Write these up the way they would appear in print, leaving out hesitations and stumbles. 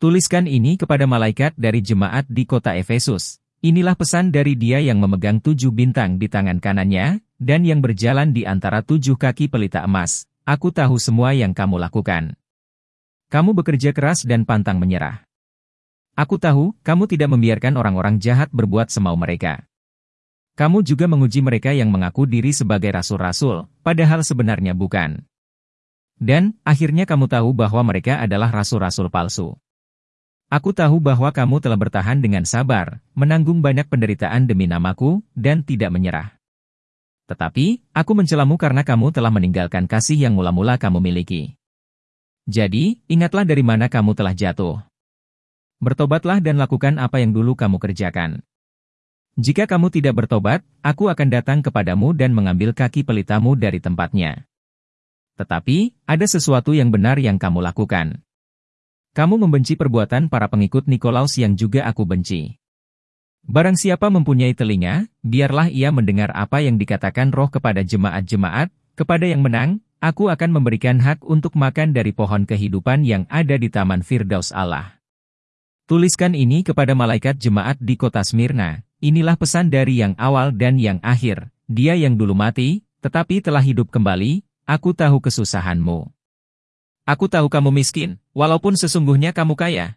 Tuliskan ini kepada malaikat dari jemaat di kota Efesus. Inilah pesan dari Dia yang memegang 7 bintang di tangan kanannya, dan yang berjalan di antara 7 kaki pelita emas. Aku tahu semua yang kamu lakukan. Kamu bekerja keras dan pantang menyerah. Aku tahu, kamu tidak membiarkan orang-orang jahat berbuat semau mereka. Kamu juga menguji mereka yang mengaku diri sebagai rasul-rasul, padahal sebenarnya bukan. Dan, akhirnya kamu tahu bahwa mereka adalah rasul-rasul palsu. Aku tahu bahwa kamu telah bertahan dengan sabar, menanggung banyak penderitaan demi namaku, dan tidak menyerah. Tetapi, aku mencelamu karena kamu telah meninggalkan kasih yang mula-mula kamu miliki. Jadi, ingatlah dari mana kamu telah jatuh. Bertobatlah dan lakukan apa yang dulu kamu kerjakan. Jika kamu tidak bertobat, aku akan datang kepadamu dan mengambil kaki pelitamu dari tempatnya. Tetapi, ada sesuatu yang benar yang kamu lakukan. Kamu membenci perbuatan para pengikut Nikolaus yang juga aku benci. Barang siapa mempunyai telinga, biarlah ia mendengar apa yang dikatakan Roh kepada jemaat-jemaat. Kepada yang menang, aku akan memberikan hak untuk makan dari pohon kehidupan yang ada di Taman Firdaus Allah. Tuliskan ini kepada malaikat jemaat di kota Smyrna. Inilah pesan dari yang awal dan yang akhir. Dia yang dulu mati, tetapi telah hidup kembali. Aku tahu kesusahanmu. Aku tahu kamu miskin, walaupun sesungguhnya kamu kaya.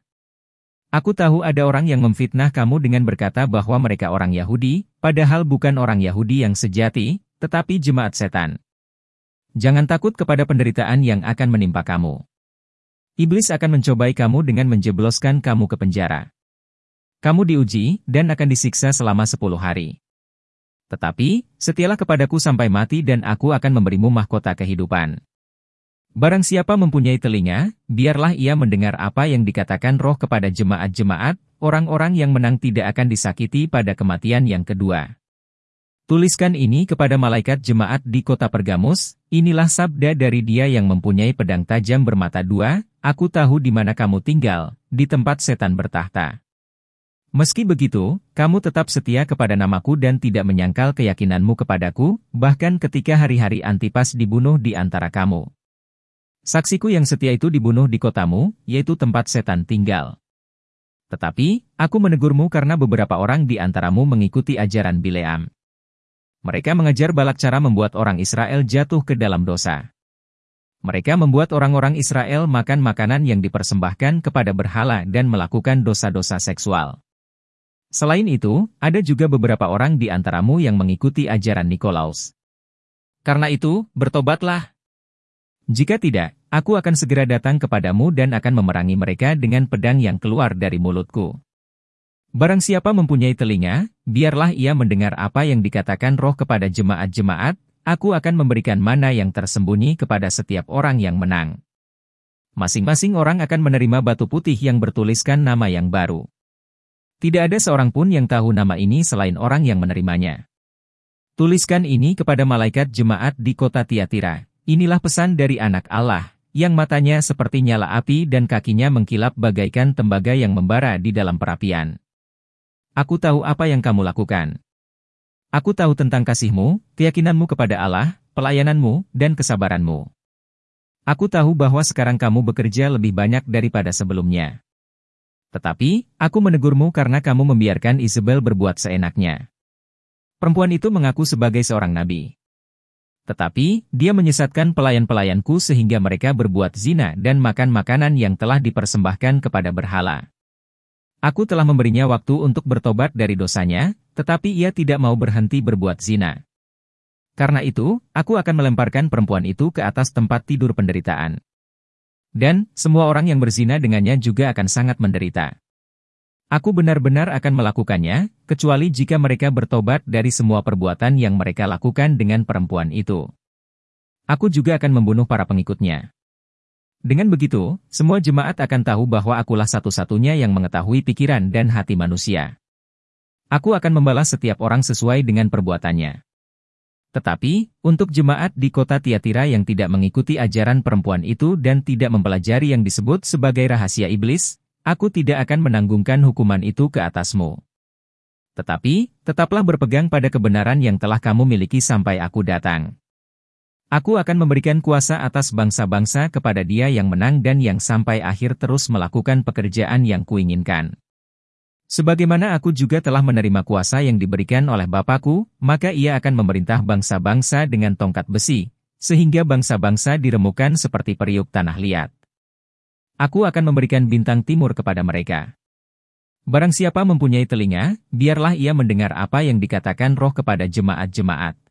Aku tahu ada orang yang memfitnah kamu dengan berkata bahwa mereka orang Yahudi, padahal bukan orang Yahudi yang sejati, tetapi jemaat setan. Jangan takut kepada penderitaan yang akan menimpa kamu. Iblis akan mencobai kamu dengan menjebloskan kamu ke penjara. Kamu diuji, dan akan disiksa selama 10 hari. Tetapi, setialah kepadaku sampai mati dan aku akan memberimu mahkota kehidupan. Barang siapa mempunyai telinga, biarlah ia mendengar apa yang dikatakan Roh kepada jemaat-jemaat, orang-orang yang menang tidak akan disakiti pada kematian yang kedua. Tuliskan ini kepada malaikat jemaat di kota Pergamus, inilah sabda dari Dia yang mempunyai pedang tajam bermata 2, aku tahu di mana kamu tinggal, di tempat setan bertahta. Meski begitu, kamu tetap setia kepada namaku dan tidak menyangkal keyakinanmu kepadaku, bahkan ketika hari-hari Antipas dibunuh di antara kamu. Saksiku yang setia itu dibunuh di kotamu, yaitu tempat setan tinggal. Tetapi, aku menegurmu karena beberapa orang di antaramu mengikuti ajaran Bileam. Mereka mengajar Balak cara membuat orang Israel jatuh ke dalam dosa. Mereka membuat orang-orang Israel makan makanan yang dipersembahkan kepada berhala dan melakukan dosa-dosa seksual. Selain itu, ada juga beberapa orang di antaramu yang mengikuti ajaran Nikolaus. Karena itu, bertobatlah. Jika tidak, aku akan segera datang kepadamu dan akan memerangi mereka dengan pedang yang keluar dari mulutku. Barang siapa mempunyai telinga, biarlah ia mendengar apa yang dikatakan Roh kepada jemaat-jemaat, aku akan memberikan mana yang tersembunyi kepada setiap orang yang menang. Masing-masing orang akan menerima batu putih yang bertuliskan nama yang baru. Tidak ada seorang pun yang tahu nama ini selain orang yang menerimanya. Tuliskan ini kepada malaikat jemaat di kota Tiatira. Inilah pesan dari Anak Allah, yang matanya seperti nyala api dan kakinya mengkilap bagaikan tembaga yang membara di dalam perapian. Aku tahu apa yang kamu lakukan. Aku tahu tentang kasihmu, keyakinanmu kepada Allah, pelayananmu, dan kesabaranmu. Aku tahu bahwa sekarang kamu bekerja lebih banyak daripada sebelumnya. Tetapi, aku menegurmu karena kamu membiarkan Isabel berbuat seenaknya. Perempuan itu mengaku sebagai seorang nabi. Tetapi, dia menyesatkan pelayan-pelayanku sehingga mereka berbuat zina dan makan makanan yang telah dipersembahkan kepada berhala. Aku telah memberinya waktu untuk bertobat dari dosanya, tetapi ia tidak mau berhenti berbuat zina. Karena itu, aku akan melemparkan perempuan itu ke atas tempat tidur penderitaan. Dan, semua orang yang berzina dengannya juga akan sangat menderita. Aku benar-benar akan melakukannya, kecuali jika mereka bertobat dari semua perbuatan yang mereka lakukan dengan perempuan itu. Aku juga akan membunuh para pengikutnya. Dengan begitu, semua jemaat akan tahu bahwa akulah satu-satunya yang mengetahui pikiran dan hati manusia. Aku akan membalas setiap orang sesuai dengan perbuatannya. Tetapi, untuk jemaat di kota Tiatira yang tidak mengikuti ajaran perempuan itu dan tidak mempelajari yang disebut sebagai rahasia iblis, aku tidak akan menanggungkan hukuman itu ke atasmu. Tetapi, tetaplah berpegang pada kebenaran yang telah kamu miliki sampai aku datang. Aku akan memberikan kuasa atas bangsa-bangsa kepada dia yang menang dan yang sampai akhir terus melakukan pekerjaan yang kuinginkan. Sebagaimana aku juga telah menerima kuasa yang diberikan oleh Bapakku, maka ia akan memerintah bangsa-bangsa dengan tongkat besi, sehingga bangsa-bangsa diremukan seperti periuk tanah liat. Aku akan memberikan bintang timur kepada mereka. Barang siapa mempunyai telinga, biarlah ia mendengar apa yang dikatakan Roh kepada jemaat-jemaat.